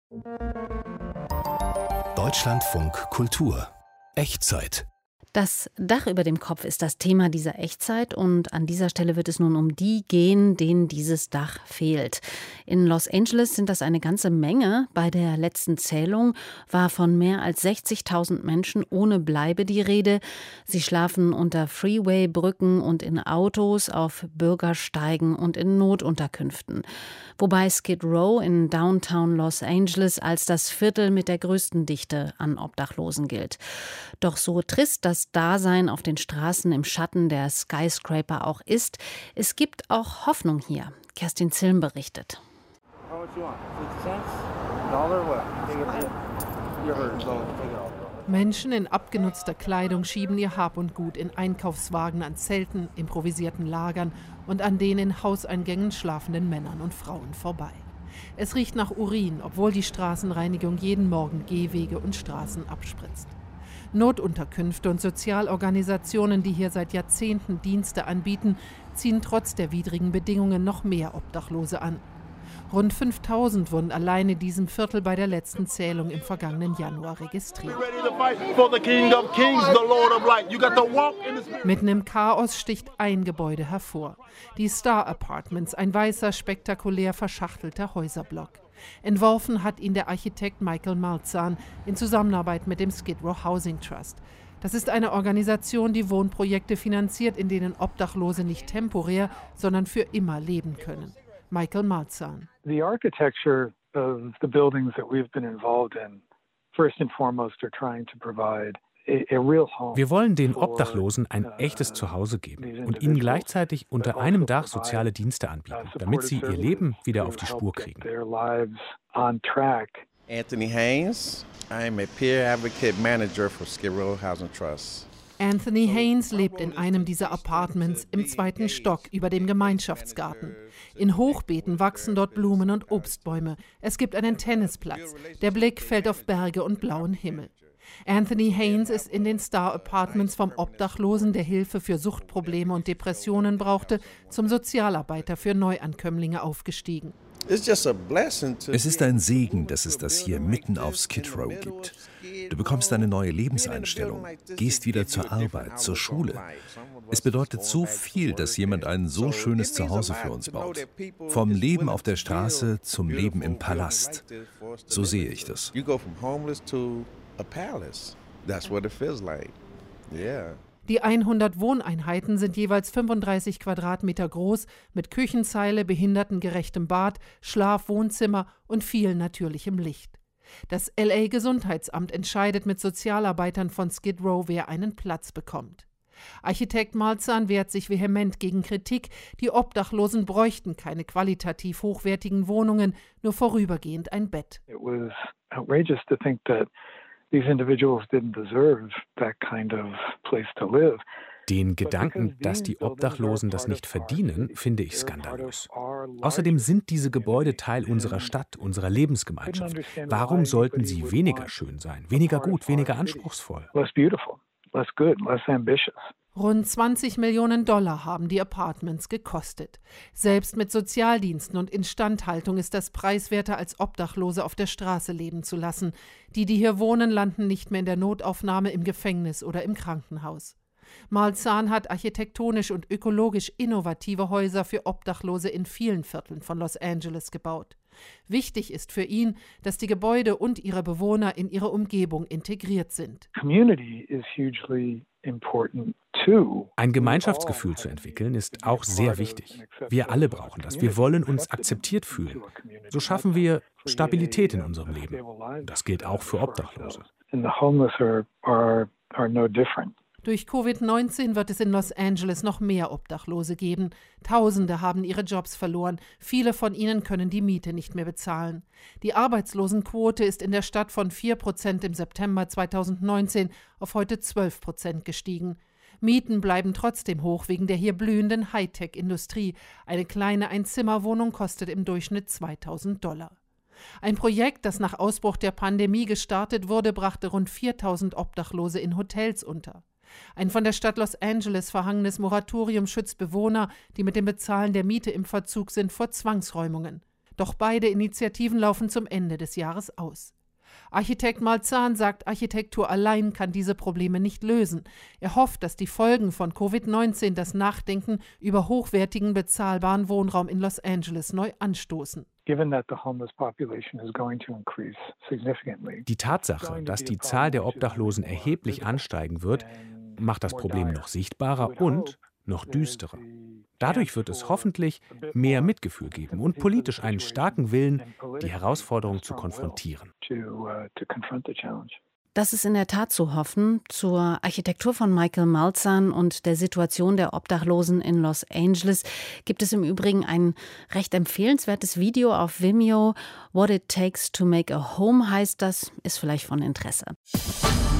Deutschlandfunk Kultur. Echtzeit. Das Dach über dem Kopf ist das Thema dieser Echtzeit und an dieser Stelle wird es nun um die gehen, denen dieses Dach fehlt. In Los Angeles sind das eine ganze Menge. Bei der letzten Zählung war von mehr als 60.000 Menschen ohne Bleibe die Rede. Sie schlafen unter Freeway-Brücken und in Autos, auf Bürgersteigen und in Notunterkünften. Wobei Skid Row in Downtown Los Angeles als das Viertel mit der größten Dichte an Obdachlosen gilt. Doch so trist das Dasein auf den Straßen im Schatten der Skyscraper auch ist, es gibt auch Hoffnung hier. Kerstin Zilm berichtet. Menschen in abgenutzter Kleidung schieben ihr Hab und Gut in Einkaufswagen an Zelten, improvisierten Lagern und an den in Hauseingängen schlafenden Männern und Frauen vorbei. Es riecht nach Urin, obwohl die Straßenreinigung jeden Morgen Gehwege und Straßen abspritzt. Notunterkünfte und Sozialorganisationen, die hier seit Jahrzehnten Dienste anbieten, ziehen trotz der widrigen Bedingungen noch mehr Obdachlose an. Rund 5.000 wurden alleine in diesem Viertel bei der letzten Zählung im vergangenen Januar registriert. Mitten im Chaos sticht ein Gebäude hervor. Die Star Apartments, ein weißer, spektakulär verschachtelter Häuserblock. Entworfen hat ihn der Architekt Michael Malzahn in Zusammenarbeit mit dem Skid Row Housing Trust. Das ist eine Organisation, die Wohnprojekte finanziert, in denen Obdachlose nicht temporär, sondern für immer leben können. Michael Malzahn. The architecture of the buildings that we've been involved in, first and foremost, are trying to provide Wir wollen den Obdachlosen ein echtes Zuhause geben und ihnen gleichzeitig unter einem Dach soziale Dienste anbieten, damit sie ihr Leben wieder auf die Spur kriegen. Anthony Haynes, I'm a peer advocate manager for Skid Row Housing Trust. Anthony Haynes lebt in einem dieser Apartments im 2. Stock über dem Gemeinschaftsgarten. In Hochbeeten wachsen dort Blumen und Obstbäume. Es gibt einen Tennisplatz. Der Blick fällt auf Berge und blauen Himmel. Anthony Haynes ist in den Star Apartments vom Obdachlosen, der Hilfe für Suchtprobleme und Depressionen brauchte, zum Sozialarbeiter für Neuankömmlinge aufgestiegen. Es ist ein Segen, dass es das hier mitten auf Skid Row gibt. Du bekommst eine neue Lebenseinstellung, gehst wieder zur Arbeit, zur Schule. Es bedeutet so viel, dass jemand ein so schönes Zuhause für uns baut. Vom Leben auf der Straße zum Leben im Palast. So sehe ich das. Die 100 Wohneinheiten sind jeweils 35 Quadratmeter groß, mit Küchenzeile, behindertengerechtem Bad, Schlaf-, Wohnzimmer und viel natürlichem Licht. Das LA-Gesundheitsamt entscheidet mit Sozialarbeitern von Skid Row, wer einen Platz bekommt. Architekt Malzahn wehrt sich vehement gegen Kritik, die Obdachlosen bräuchten keine qualitativ hochwertigen Wohnungen, nur vorübergehend ein Bett. It was outrageous to think that these individuals didn't deserve that kind of place to live. Den Gedanken, dass die Obdachlosen das nicht verdienen, finde ich skandalös. Außerdem sind diese Gebäude Teil unserer Stadt, unserer Lebensgemeinschaft. Warum sollten sie weniger schön sein, weniger gut, weniger anspruchsvoll? Rund $20 Millionen haben die Apartments gekostet. Selbst mit Sozialdiensten und Instandhaltung ist das preiswerter, als Obdachlose auf der Straße leben zu lassen. Die hier wohnen, landen nicht mehr in der Notaufnahme, im Gefängnis oder im Krankenhaus. Malzahn hat architektonisch und ökologisch innovative Häuser für Obdachlose in vielen Vierteln von Los Angeles gebaut. Wichtig ist für ihn, dass die Gebäude und ihre Bewohner in ihre Umgebung integriert sind. Ein Gemeinschaftsgefühl zu entwickeln, ist auch sehr wichtig. Wir alle brauchen das. Wir wollen uns akzeptiert fühlen. So schaffen wir Stabilität in unserem Leben. Das gilt auch für Obdachlose. Durch Covid-19 wird es in Los Angeles noch mehr Obdachlose geben. Tausende haben ihre Jobs verloren. Viele von ihnen können die Miete nicht mehr bezahlen. Die Arbeitslosenquote ist in der Stadt von 4% im September 2019 auf heute 12% gestiegen. Mieten bleiben trotzdem hoch wegen der hier blühenden Hightech-Industrie. Eine kleine Einzimmerwohnung kostet im Durchschnitt $2.000. Ein Projekt, das nach Ausbruch der Pandemie gestartet wurde, brachte rund 4.000 Obdachlose in Hotels unter. Ein von der Stadt Los Angeles verhangenes Moratorium schützt Bewohner, die mit dem Bezahlen der Miete im Verzug sind, vor Zwangsräumungen. Doch beide Initiativen laufen zum Ende des Jahres aus. Architekt Malzahn sagt, Architektur allein kann diese Probleme nicht lösen. Er hofft, dass die Folgen von Covid-19 das Nachdenken über hochwertigen, bezahlbaren Wohnraum in Los Angeles neu anstoßen. Die Tatsache, dass die Zahl der Obdachlosen erheblich ansteigen wird, macht das Problem noch sichtbarer und noch düsterer. Dadurch wird es hoffentlich mehr Mitgefühl geben und politisch einen starken Willen, die Herausforderung zu konfrontieren. Das ist in der Tat zu hoffen. Zur Architektur von Michael Malzahn und der Situation der Obdachlosen in Los Angeles gibt es im Übrigen ein recht empfehlenswertes Video auf Vimeo. What It Takes to Make a Home heißt das, ist vielleicht von Interesse.